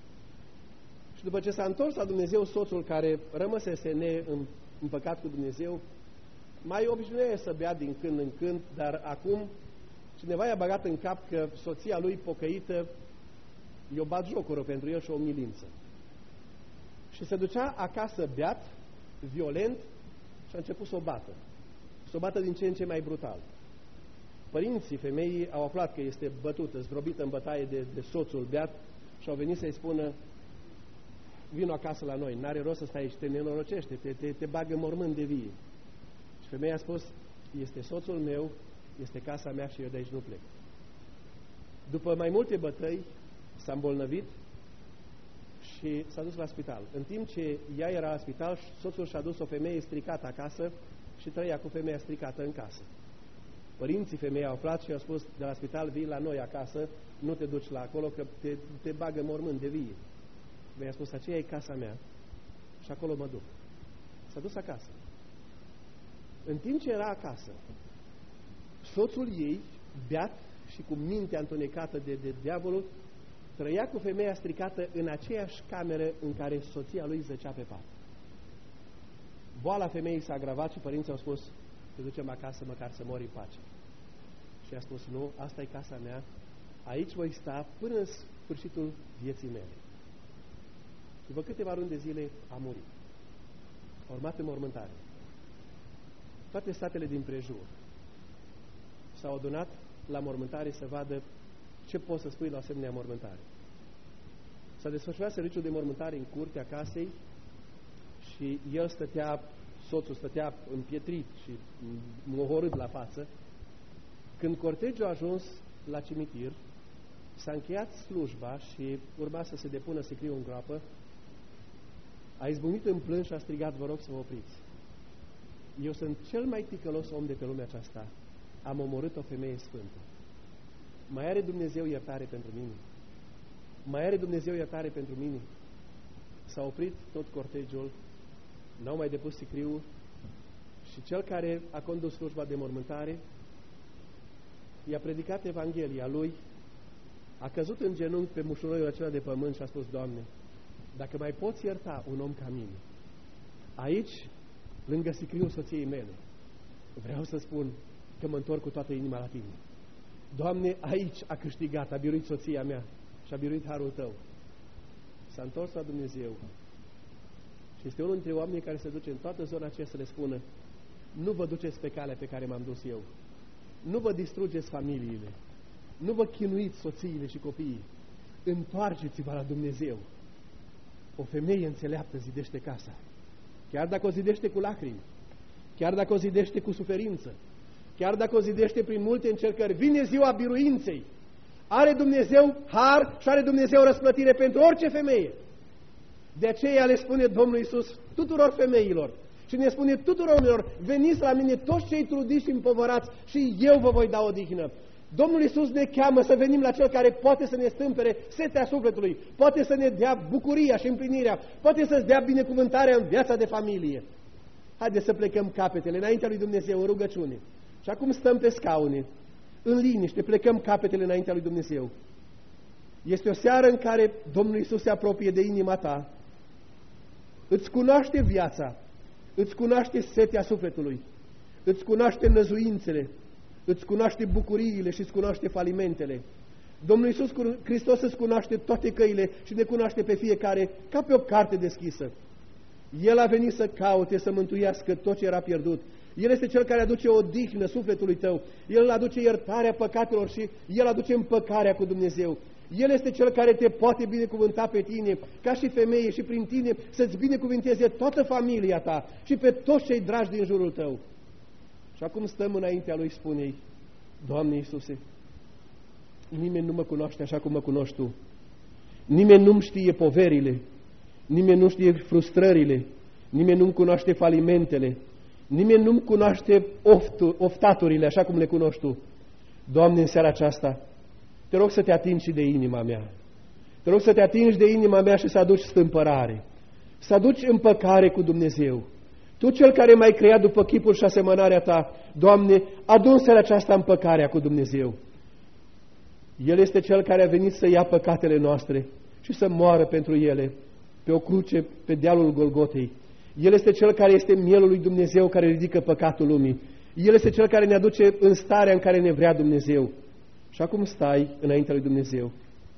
și după ce s-a întors la Dumnezeu, soțul care rămăsese neîmpăcat cu Dumnezeu mai obișnuie să bea din când în când, dar acum cineva i-a băgat în cap că soția lui pocăită i-o batjocură pentru el și o umilință. Și se ducea acasă beat, violent, și a început să o bată. Să o bată din ce în ce mai brutal. Părinții femeii au aflat că este bătută, zdrobită în bătaie de, de soțul beat și au venit să-i spună: vino acasă la noi, n-are rost să stai aici, te nenorocește, te, te, te bagă în mormânt de vie. Și femeia a spus: este soțul meu, este casa mea și eu de aici nu plec. După mai multe bătăi s-a îmbolnăvit și s-a dus la spital. În timp ce ea era la spital, soțul și-a dus o femeie stricată acasă și trăia cu femeia stricată în casă. Părinții femeii au aflat și au spus: de la spital vii la noi acasă, nu te duci la acolo că te, te bagă mormânt de vie. Mi-a spus: aceea e casa mea și acolo mă duc. S-a dus acasă. În timp ce era acasă, soțul ei, beat și cu mintea întunecată de, de diavolul, trăia cu femeia stricată în aceeași cameră în care soția lui zăcea pe pat. Boala femeii s-a agravat și părinții au spus: te ducem acasă măcar să mori în pace. Și a spus: nu, asta e casa mea, aici voi sta până în sfârșitul vieții mele. Și după câteva luni de zile a murit. A urmat înmormântare. Toate statele din prejur s-au adunat la mormântare să vadă ce poți să spui la asemenea mormântare. S-a desfășurat serviciul de mormântare în curtea casei și el stătea, soțul stătea împietrit și mohorât la față. Când cortegiul a ajuns la cimitir, s-a încheiat slujba și urma să se depună sicriul în groapă, a izbucnit în plâns și a strigat: vă rog să vă opriți. Eu sunt cel mai ticălos om de pe lumea aceasta. Am omorât o femeie sfântă. Mai are Dumnezeu iertare pentru mine? Mai are Dumnezeu iertare pentru mine? S-a oprit tot cortegiul, n-au mai depus sicriul și cel care a condus slujba de mormântare i-a predicat Evanghelia lui, a căzut în genunchi pe mușuroiul acela de pământ și a spus: Doamne, dacă mai poți ierta un om ca mine, aici, lângă sicriul soției mele, vreau să spun că mă întorc cu toată inima la Tine. Doamne, aici a câștigat, a biruit soția mea și a biruit harul Tău. S-a întors la Dumnezeu și este unul dintre oamenii care se duce în toată zona aceea să le spună: nu vă duceți pe calea pe care m-am dus eu, nu vă distrugeți familiile, nu vă chinuiți soțiile și copiii, întoarceți-vă la Dumnezeu. O femeie înțeleaptă zidește casa, chiar dacă o zidește cu lacrimi, chiar dacă o zidește cu suferință, chiar dacă o zidește prin multe încercări. Vine ziua biruinței. Are Dumnezeu har și are Dumnezeu răsplătire pentru orice femeie. De aceea le spune Domnul Iisus tuturor femeilor și ne spune tuturor oamenilor: veniți la mine toți cei trudiți și împovărați și eu vă voi da odihnă. Domnul Iisus ne cheamă să venim la Cel care poate să ne stâmpere setea sufletului, poate să ne dea bucuria și împlinirea, poate să-ți dea binecuvântarea în viața de familie. Haideți să plecăm capetele înaintea lui Dumnezeu în rugăciune. Și acum stăm pe scaune, în liniște, plecăm capetele înaintea lui Dumnezeu. Este o seară în care Domnul Iisus se apropie de inima ta, îți cunoaște viața, îți cunoaște setea sufletului, îți cunoaște năzuințele, îți cunoaște bucuriile și îți cunoaște falimentele. Domnul Iisus Hristos îți cunoaște toate căile și ne cunoaște pe fiecare ca pe o carte deschisă. El a venit să caute, să mântuiască tot ce era pierdut. El este Cel care aduce odihnă sufletului tău. El aduce iertarea păcatelor și El aduce împăcarea cu Dumnezeu. El este Cel care te poate binecuvânta pe tine, ca și femeie, și prin tine să-ți binecuvinteze toată familia ta și pe toți cei dragi din jurul tău. Și acum stăm înaintea Lui, spune-i: Doamne Iisuse, nimeni nu mă cunoaște așa cum mă cunoști Tu. Nimeni nu-mi știe poverile, nimeni nu știe frustrările, nimeni nu-mi cunoaște falimentele, nimeni nu-mi cunoaște oftu, oftaturile așa cum le cunoști Tu. Doamne, în seara aceasta, te rog să te atingi și de inima mea. Te rog să te atingi de inima mea și să aduci stâmpărare, să aduci împăcare cu Dumnezeu. Tu, Cel care m-ai creat după chipul și asemănarea Ta, Doamne, adu în seara aceasta împăcarea cu Dumnezeu. El este Cel care a venit să ia păcatele noastre și să moară pentru ele pe o cruce pe dealul Golgotei. El este Cel care este mielul lui Dumnezeu, care ridică păcatul lumii. El este Cel care ne aduce în starea în care ne vrea Dumnezeu. Și acum stai înaintea lui Dumnezeu.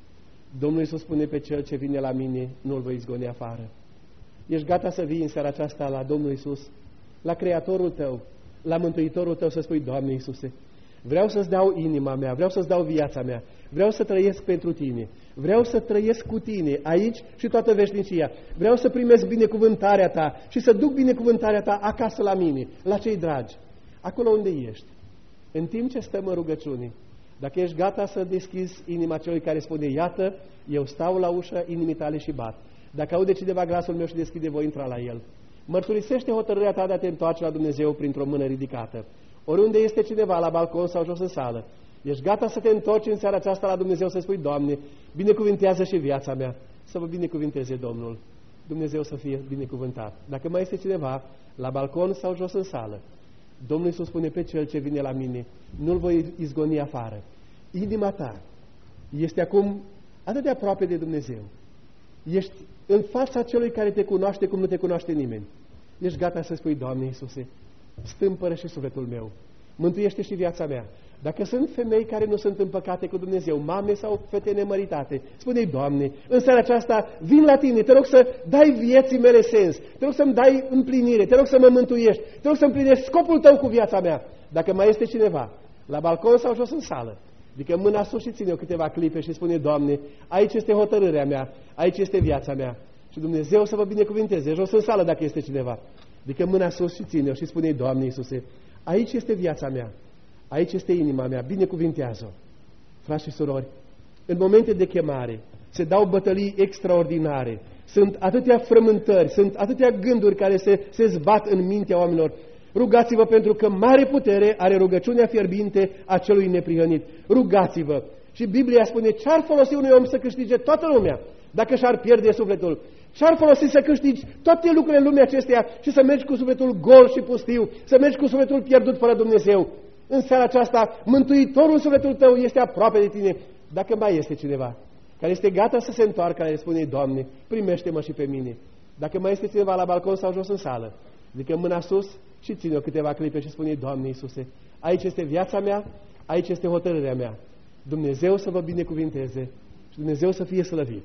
Domnul Iisus spune: pe cel ce vine la mine nu-l voi izgoni afară. Ești gata să vii în seara aceasta la Domnul Iisus, la Creatorul tău, la Mântuitorul tău, să spui: Doamne Iisuse, vreau să-ți dau inima mea, vreau să-ți dau viața mea, vreau să trăiesc pentru Tine, vreau să trăiesc cu Tine aici și toată veșnicia, vreau să primesc binecuvântarea Ta și să duc binecuvântarea Ta acasă la mine, la cei dragi, acolo unde ești. În timp ce stăm în rugăciune, dacă ești gata să deschizi inima celui care spune: iată, eu stau la ușa inimii tale și bat. Dacă aude cineva glasul meu și deschide, voi intra la el. Mărturisește hotărârea ta de a te întoarce la Dumnezeu printr-o mână ridicată. Oriunde este cineva, la balcon sau jos în sală, ești gata să te întorci în seara aceasta la Dumnezeu, să spui: Doamne, binecuvintează și viața mea. Să vă binecuvinteze Domnul. Dumnezeu să fie binecuvântat. Dacă mai este cineva, la balcon sau jos în sală, Domnul Iisus spune: pe cel ce vine la mine nu-l voi izgoni afară. Inima ta este acum atât de aproape de Dumnezeu. Ești în fața celui care te cunoaște cum nu te cunoaște nimeni. Ești gata să spui: Doamne Iisuse, stâmpără și sufletul meu, mântuiește și viața mea. Dacă sunt femei care nu sunt împăcate cu Dumnezeu, mame sau fete nemăritate, spune-i: Doamne, în seara aceasta vin la Tine, te rog să dai vieții mele sens, te rog să-mi dai împlinire, te rog să mă mântuiești, te rog să împlinești scopul Tău cu viața mea. Dacă mai este cineva, la balcon sau jos în sală, adică mâna sus și ține-o câteva clipe și spune: Doamne, aici este hotărârea mea, aici este viața mea. Și Dumnezeu să vă binecuvinteze. Jos în sală, dacă este cineva, adică mâna sus și ține-o și spune: Doamne Iisuse, aici este viața mea, aici este inima mea, binecuvintează-o. Frați și surori, în momente de chemare se dau bătălii extraordinare, sunt atâtea frământări, sunt atâtea gânduri care se, se zbat în mintea oamenilor. Rugați-vă, pentru că mare putere are rugăciunea fierbinte a celui neprihănit. Rugați-vă. Și Biblia spune: ce-ar folosi unui om să câștige toată lumea dacă și-ar pierde sufletul? Ce-ar folosi să câștigi toate lucrurile în lumea acesteia și să mergi cu sufletul gol și pustiu, să mergi cu sufletul pierdut fără Dumnezeu? În seara aceasta, Mântuitorul sufletul tău este aproape de tine. Dacă mai este cineva care este gata să se întoarcă, care spune: Doamne, primește-mă și pe mine. Dacă mai este cineva la balcon sau jos în sală, adică mâna sus și ține-o câteva clipe și spune: Doamne Iisuse, aici este viața mea, aici este hotărârea mea. Dumnezeu să vă binecuvinteze și Dumnezeu să fie slăvit.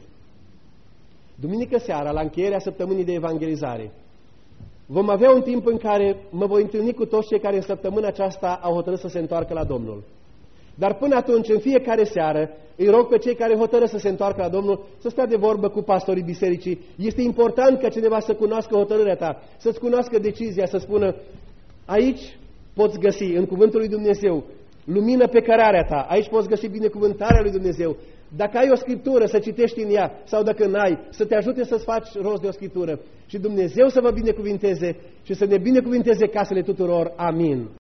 Duminică seara, la încheierea săptămânii de evangelizare, vom avea un timp în care mă voi întâlni cu toți cei care în săptămâna aceasta au hotărât să se întoarcă la Domnul. Dar până atunci, în fiecare seară, îi rog pe cei care hotără să se întoarcă la Domnul să stea de vorbă cu pastorii bisericii. Este important ca cineva să cunoască hotărârea ta, să-ți cunoască decizia, să spună: aici poți găsi, în cuvântul lui Dumnezeu, lumină pe cărarea ta, aici poți găsi binecuvântarea lui Dumnezeu. Dacă ai o scriptură, să citești în ea, sau dacă n-ai, să te ajute să-ți faci rost de o scriptură. Și Dumnezeu să vă binecuvinteze și să ne binecuvinteze casele tuturor. Amin.